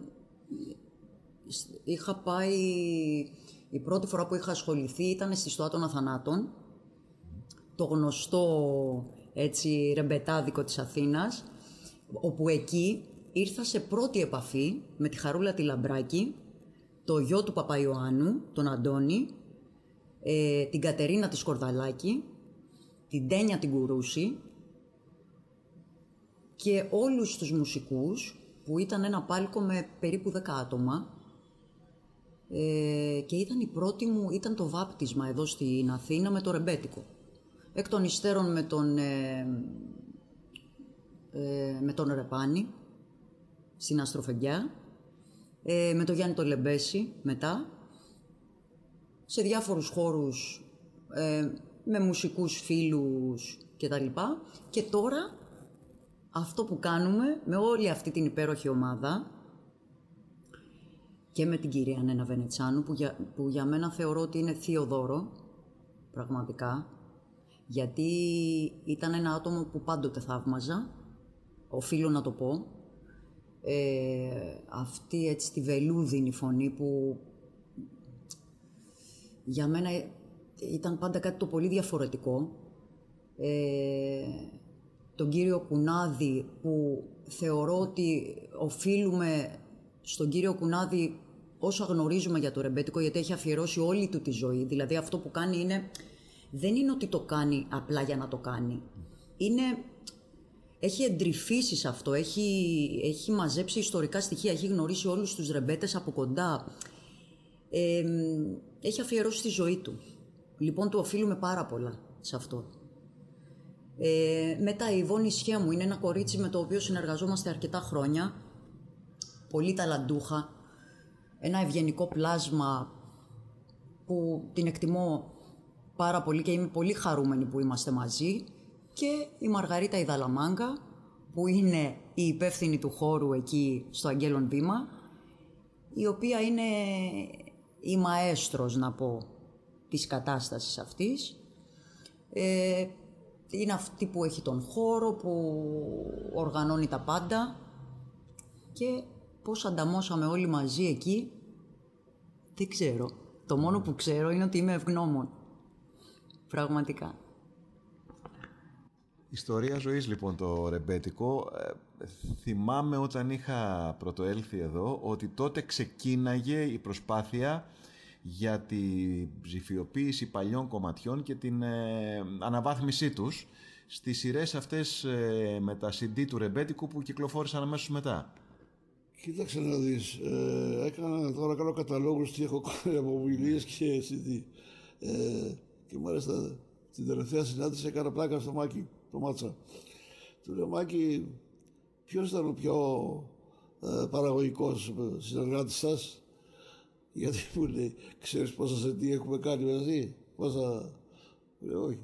είχα πάει, η πρώτη φορά που είχα ασχοληθεί ήταν στη Στοά των Αθανάτων, το γνωστό έτσι ρεμπετάδικο της Αθήνας, όπου εκεί ήρθα σε πρώτη επαφή με τη Χαρούλα τη Λαμπράκη, το γιο του Παπαϊωάννου, τον Αντώνη, την Κατερίνα τη Σκορδαλάκη, την Τένια την Κουρούση και όλους τους μουσικούς, που ήταν ένα πάλκο με περίπου 10 άτομα, και ήταν η πρώτη μου, ήταν το βάπτισμα εδώ στην Αθήνα με το ρεμπέτικο. Εκ των υστέρων με τον Ρεπάνη στην Αστροφεγγιά, με τον Γιάννη τον Λεμπέση μετά, σε διάφορους χώρους, με μουσικούς φίλους κτλ. Και τώρα αυτό που κάνουμε με όλη αυτή την υπέροχη ομάδα και με την κυρία Νένα Βενετσάνου, που για μένα θεωρώ ότι είναι θείο δώρο, πραγματικά, γιατί ήταν ένα άτομο που πάντοτε θαύμαζα, οφείλω να το πω. Αυτή έτσι τη βελούδινη φωνή που για μένα ήταν πάντα κάτι το πολύ διαφορετικό. Τον κύριο Κουνάδη, που θεωρώ ότι οφείλουμε στον κύριο Κουνάδη όσα γνωρίζουμε για το ρεμπέτικο, γιατί έχει αφιερώσει όλη του τη ζωή. Δηλαδή αυτό που κάνει δεν είναι ότι το κάνει απλά για να το κάνει. Έχει εντρυφήσει σε αυτό, έχει μαζέψει ιστορικά στοιχεία, έχει γνωρίσει όλους τους ρεμπέτες από κοντά. Έχει αφιερώσει τη ζωή του. Λοιπόν, του οφείλουμε πάρα πολλά σε αυτό. Μετά η Ιβόνη Σχέμου είναι ένα κορίτσι με το οποίο συνεργαζόμαστε αρκετά χρόνια. Πολύ ταλαντούχα. Ένα ευγενικό πλάσμα που την εκτιμώ πάρα πολύ και είμαι πολύ χαρούμενη που είμαστε μαζί. Και η Μαργαρίτα η Δαλαμάγκα, που είναι η υπεύθυνη του χώρου εκεί στο Αγγέλων Βήμα, η οποία είναι η μαέστρος, να πω, της κατάστασης αυτής. Είναι αυτή που έχει τον χώρο, που οργανώνει τα πάντα, και πώς ανταμώσαμε όλοι μαζί εκεί, δεν ξέρω. Το μόνο που ξέρω είναι ότι είμαι ευγνώμων. Πραγματικά. Ιστορία ζωής λοιπόν το ρεμπέτικο. Θυμάμαι όταν είχα πρωτοέλθει εδώ ότι τότε ξεκίναγε η προσπάθεια για τη ψηφιοποίηση παλιών κομματιών και την αναβάθμισή τους στις σειρές αυτές με τα CD του ρεμπέτικου που κυκλοφόρησαν αμέσως μετά. Κοίταξε να δεις, έκανα τώρα κάνω καταλόγους τι έχω κάνει από ομιλίες και CD. Και μάλιστα την τελευταία συνάντηση έκανα πλάκα στο Μάκη, το Μάτσα. Του λέω, Μάκη, ποιος ήταν ο πιο παραγωγικός συνεργάτης σας? Γιατί μου λέει, ξέρεις πόσα CD έχουμε κάνει μαζί? Πόσα? Λέω, όχι.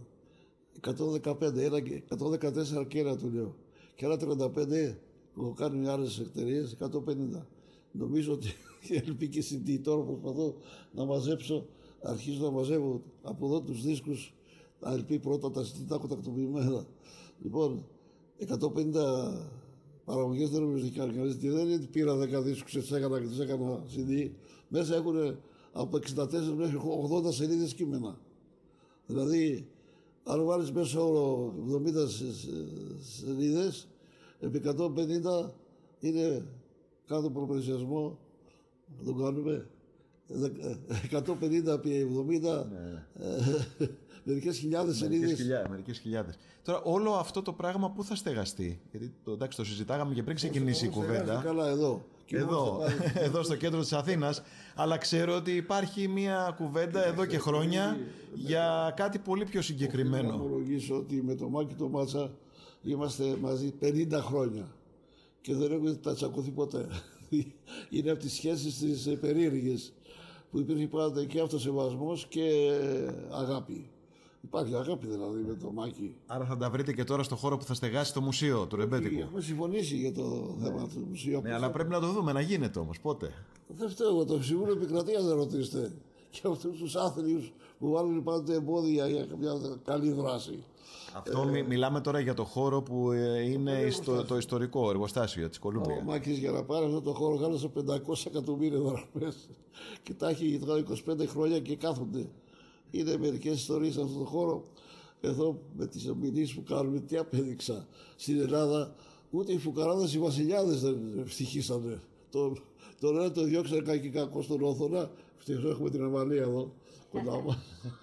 114 και ένα του λέω. Και άλλα 35 που έχω κάνει με άλλες εταιρείες, 150. Νομίζω ότι ελπί και CD. Τώρα προσπαθώ να μαζέψω, αρχίζω να μαζεύω από εδώ τους δίσκους. LP πρώτα τα CD τα έχω τακτοποιημένα. Λοιπόν, 150 παραγωγές δεν νομίζω ότι κάνει. Δεν πήρα 10 δίσκους, έτσι έκανα και τους έκανα CD. Μέσα έχουν από 64 μέχρι 80 σελίδες κείμενα. Δηλαδή, αν βάλεις μέσα όρο 70 σελίδες, επί 150 είναι κάτω προπλησιασμό, να το κάνουμε. 150 επί 70, μερικές χιλιάδες σελίδες. Μερικές χιλιάδες. Τώρα όλο αυτό το πράγμα πού θα στεγαστεί? Γιατί εντάξει, το συζητάγαμε και πριν ξεκινήσει η κουβέντα. Καλά εδώ. Εδώ στο κέντρο της Αθήνας. Αλλά ξέρω ότι υπάρχει μια κουβέντα εδώ και χρόνια για κάτι πολύ πιο συγκεκριμένο. Να ομολογήσω ότι με το Μάκη το Μάτσα είμαστε μαζί 50 χρόνια και δεν έχουμε τα τσακωθεί ποτέ. Είναι από τις σχέσεις τις περίεργες που υπήρχε πάντα και αυτοσεβασμός και αγάπη. Υπάρχει αγάπη δηλαδή με το Μάκη. Άρα θα τα βρείτε και τώρα στο χώρο που θα στεγάσει το μουσείο του ρεμπέτικου. Έχουμε συμφωνήσει για το θέμα του μουσείου. Ναι, αλλά πρέπει να το δούμε, να γίνεται όμως. Πότε? Δεν φταίω εγώ, το Συμβούλιο Επικρατείας δεν ρωτήσετε. Και αυτούς τους άθλιους που βάλουν πάντοτε εμπόδια για μια καλή δράση. Αυτό μιλάμε τώρα για το χώρο που είναι το ιστορικό εργοστάσιο της Κολούμπια. Ο Μάκης για να πάρει αυτό το χώρο χάλασε 500 εκατομμύρια δραχμές και τα έχει τώρα 25 χρόνια και κάθονται. Είναι μερικές ιστορίες σε αυτό το χώρο. Εδώ με τις ομιλίες που κάνουμε, τι απέδειξα στην Ελλάδα, ούτε οι φουκαράδες, οι βασιλιάδες δεν ευτυχήσανε. Τον ένα το διώξανε κακή κακό στον Όθωνα. Ευτυχώς έχουμε την Αμαλία εδώ κοντά μας.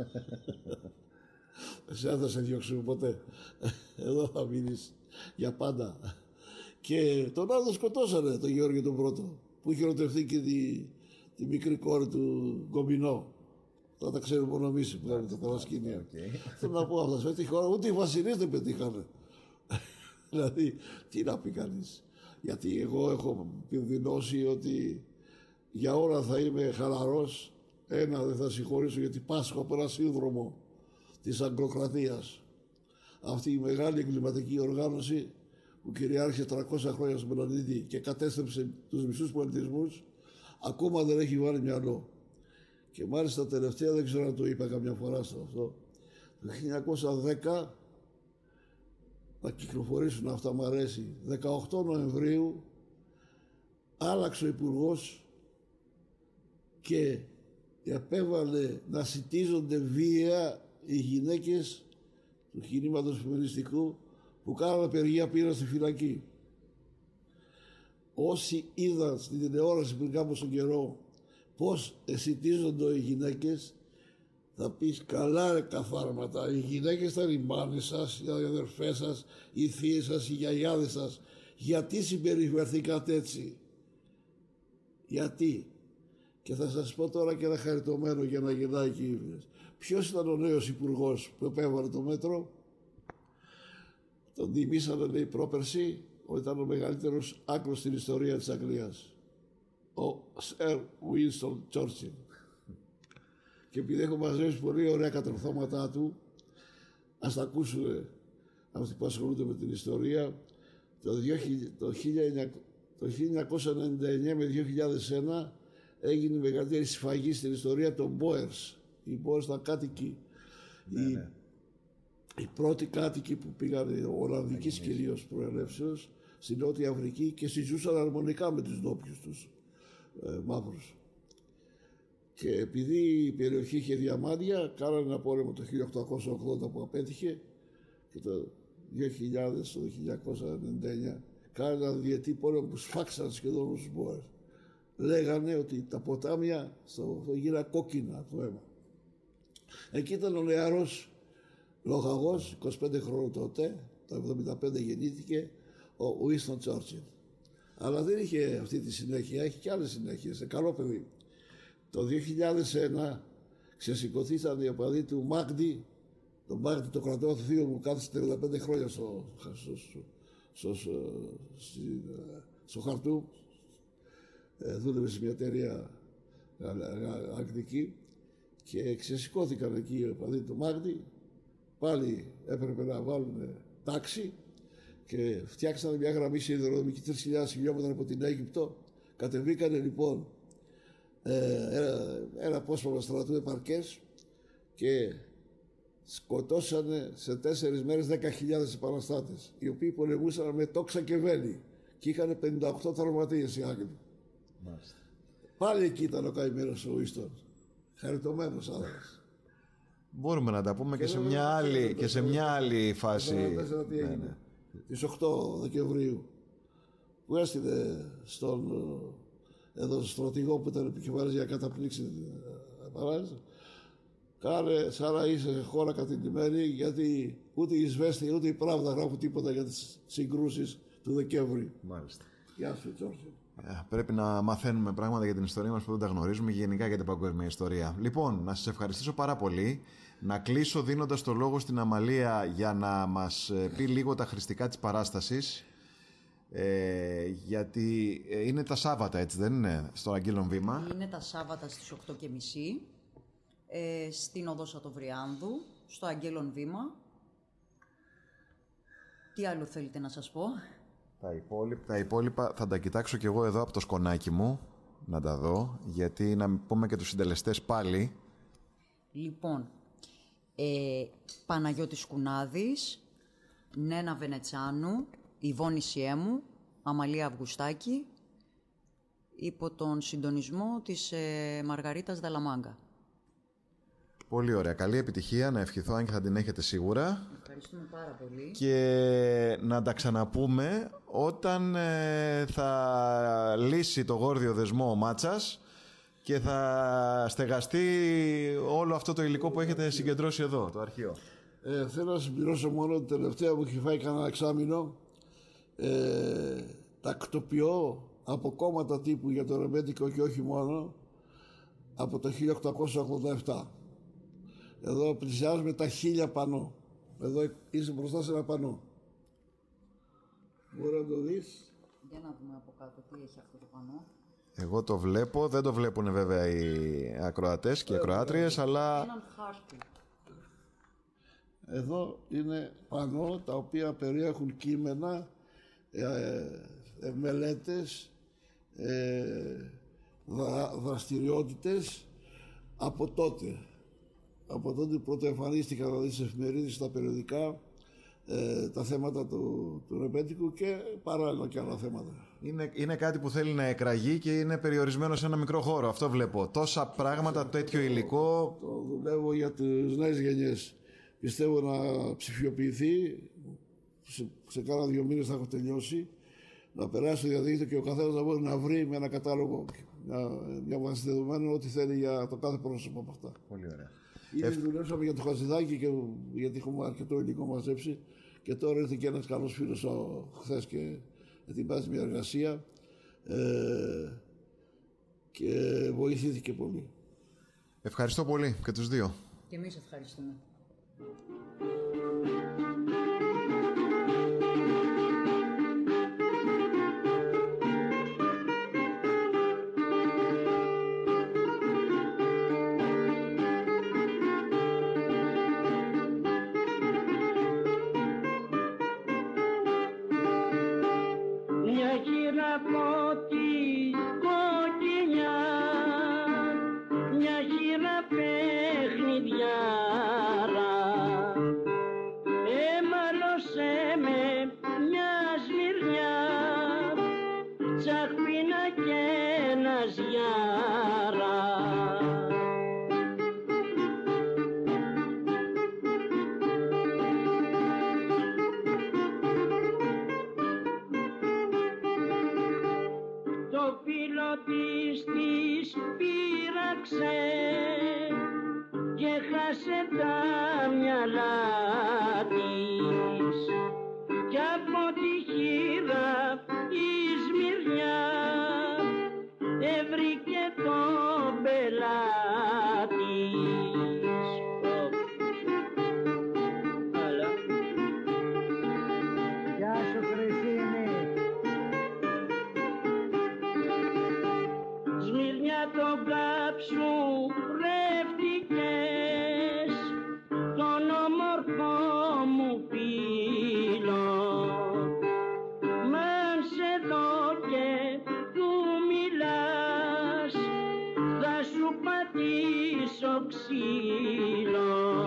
Εσένα δεν σε διώξουμε ποτέ. Εδώ θα μείνεις για πάντα. Και τον άλλο σκοτώσανε, τον Γεώργιο τον Πρώτο, που είχε ερωτευτεί και τη μικρή κόρη του Γκομπινό. Θα τα ξέρουμε μόνο εμείς που κάνουμε τα παρασκήνια. Θέλω να πω αυτά. Σε αυτή τη χώρα ούτε οι βασιλείς δεν πετύχανε. Δηλαδή, τι να πει κανείς. Γιατί εγώ έχω επιδεινώσει ότι για ώρα θα είμαι χαλαρός. Ένα, δεν θα συγχωρήσω γιατί πάσχω από ένα σύνδρομο της αγκροκρατίας. Αυτή η μεγάλη εγκληματική οργάνωση που κυριάρχησε 300 χρόνια στον πλανήτη και κατέστρεψε τους μισούς πολιτισμούς, ακόμα δεν έχει βάλει μυαλό. Και μάλιστα τελευταία, δεν ξέρω αν το είπα καμιά φορά στο αυτό, το 1910 θα κυκλοφορήσουν αυτά, μου αρέσει, 18 Νοεμβρίου άλλαξε ο υπουργός και επέβαλε να σιτίζονται βία οι γυναίκες του κινήματος φεμινιστικού που κάνανε απεργία, πήραν στη φυλακή. Όσοι είδαν στην τηλεόραση πριν κάπου στον καιρό πώς εσιτίζονται οι γυναίκες, θα πεις καλά ρε καθάρματα, οι γυναίκες ήταν οι μάνες σας, οι αδερφές σας, οι θείες σας, οι γιαγιάδες σας. Γιατί συμπεριφερθήκατε έτσι? Γιατί? Και θα σας πω τώρα και ένα χαριτωμένο για να γελάει και ύφρες. Ποιος ήταν ο νέος υπουργός που επέβαλε το μέτρο? Τον τιμήσανε, λέει, πρόπερση, ότι ήταν ο μεγαλύτερος άκρος στην ιστορία της Αγγλίας. Ο Σερ Βίνστον Τσόρτσιλ. Και επειδή έχω μαζέψει πολύ ωραία κατορθώματά του, ας τα ακούσουν αυτοί που ασχολούνται με την ιστορία. Το 1999 με 2001 έγινε η μεγαλύτερη σφαγή στην ιστορία των Boers. Οι Boers ήταν κάτοικοι. Οι πρώτοι κάτοικοι που πήγαν, Ολλανδικής κυρίως προελεύσεως, στην Νότια Αφρική και συζούσαν αρμονικά με τους ντόπιους τους μαύρους. Και επειδή η περιοχή είχε διαμάντια, κάνανε ένα πόλεμο το 1880 που απέτυχε και το 2000, το 1999, κάναν διετή πόλεμο που σφάξαν σχεδόν τους Μπόερς. Λέγανε ότι τα ποτάμια στο γύρα κόκκινα από το αίμα. Εκεί ήταν ο νεαρός λοχαγός, 25 χρόνων τότε, το 1975 γεννήθηκε, ο Winston Churchill. Αλλά δεν είχε αυτή τη συνέχεια, έχει και άλλες συνέχειες, καλό παιδί. Το 2001 ξεσηκωθήσαν οι οπαδοί του Μάγντι, τον Μάγντι το κρατώ του θείο μου, κάθισε 35 χρόνια στο Χαρτούμ, δούλευε σε μια εταιρεία αγγλική και ξεσηκώθηκαν εκεί οι οπαδοί του Μάγντι, πάλι έπρεπε να βάλουν τάξη και φτιάξανε μια γραμμή σιδηροδρομική 3.000 χιλιόμετρα από την Αίγυπτο. Κατεβήκανε λοιπόν ένα απόσπασμα στρατού επαρκές και σκοτώσανε σε 4 μέρες 10.000 επαναστάτες, οι οποίοι πολεμούσαν με τόξα και βέλη και είχαν 58 τραυματίες οι Άγγλοι. Πάλι εκεί ήταν ο καημένος ο Winston, χαριτωμένος άνθρωπος. Μπορούμε να τα πούμε και σε μια άλλη φάση. Τι έγινε. Τις 8 Δεκεμβρίου που έστειλε στον στρατηγό που ήταν επικεφαλής για καταπλήξη παράδεισο, κάνε σαν να είσαι χώρα κατηλημένη, γιατί ούτε η Σβέστη ούτε η Pravda γράφουν τίποτα για τις συγκρούσεις του Δεκέμβρη. Μάλιστα. Γεια σου, Τσόρσι. Πρέπει να μαθαίνουμε πράγματα για την ιστορία μας που δεν τα γνωρίζουμε, γενικά για την παγκόσμια ιστορία. Λοιπόν, να σας ευχαριστήσω πάρα πολύ. Να κλείσω δίνοντας το λόγο στην Αμαλία για να μας πει λίγο τα χρηστικά της παράστασης. Γιατί είναι τα Σάββατα, έτσι δεν είναι, στο Αγγέλων Βήμα? Είναι τα Σάββατα στις 8.30 στην Οδό Σατοβριάνδου, στο Αγγέλων Βήμα. Τι άλλο θέλετε να σας πω? Τα υπόλοιπα θα τα κοιτάξω κι εγώ εδώ από το σκονάκι μου, να τα δω, γιατί να πούμε και τους συντελεστές πάλι. Λοιπόν, Παναγιώτης Κουνάδης, Νένα Βενετσάνου, Ιβόνη Σιέμου, Αμαλία Αυγουστάκη, υπό τον συντονισμό της Μαργαρίτας Δαλαμάγκα. Πολύ ωραία. Καλή επιτυχία. Να ευχηθώ, αν και θα την έχετε σίγουρα. Ευχαριστούμε πάρα πολύ. Και να τα ξαναπούμε όταν θα λύσει το γόρδιο δεσμό ο Μάτσας και θα στεγαστεί όλο αυτό το υλικό που έχετε συγκεντρώσει εδώ, το αρχείο. Θέλω να συμπληρώσω μόνο ότι τελευταία που έχει φάει κανένα εξάμηνο τακτοποιώ από κόμματα τύπου για το ρεμπέτικο και όχι μόνο από το 1887. Εδώ πλησιάζουμε τα 1000 πανό. Εδώ είσαι μπροστά σε ένα πανό. Μπορεί να το δεις. Για να δούμε από κάτω τι έχει αυτό το πανό. Εγώ το βλέπω, δεν το βλέπουν βέβαια οι ακροατές και οι ακροάτριες, αλλά... Έναν χάρτη. Εδώ είναι πανό τα οποία περιέχουν κείμενα, μελέτες, δραστηριότητες από τότε. Από τότε πρώτο εμφανίστηκαν δηλαδή στις εφημερίδες, στα περιοδικά, τα θέματα του ρεμπέτικου και παράλληλα και άλλα θέματα. Είναι κάτι που θέλει να εκραγεί και είναι περιορισμένο σε ένα μικρό χώρο. Αυτό βλέπω. Τόσα πράγματα, τέτοιο υλικό. Το δουλεύω για τις νέες γενιές. Πιστεύω να ψηφιοποιηθεί. Σε κάνα 2 μήνες θα έχω τελειώσει. Να περάσει στο διαδίκτυο και ο καθένας να μπορεί να βρει με ένα κατάλογο, μια βάση δεδομένων, ό,τι θέλει για το κάθε πρόσωπο από αυτά. Πολύ ωραία. Ήδη δουλέψαμε για το Χατζηδάκι και γιατί έχουμε αρκετό υλικό μαζέψει. Και τώρα ήρθε και ένας καλός φίλος χθες και ετοιμάζει μια εργασία και βοηθήθηκε πολύ. Ευχαριστώ πολύ και τους δύο. Και εμείς ευχαριστούμε. πίστης πείραξε και χάσε τα μυαλά της κι από τη χείρα η Σμυρνιά έβρικε τον πελάτη. Γεια σου Χριστίνη. Σμυρνιά τον κάψου ρεύτηκες τον όμορφο μου φίλο. Μαν σε δω και του μιλάς θα σου πατήσω ξύλο.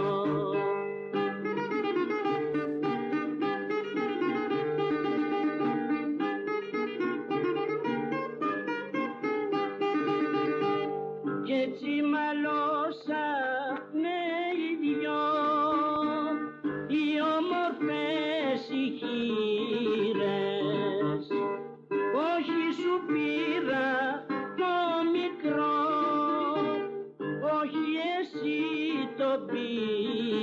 Κι έτσι μαλώσανε οι δυο οι όμορφες οι χείρες. Όχι σου πήρα το μικρό, όχι εσύ το πήρες.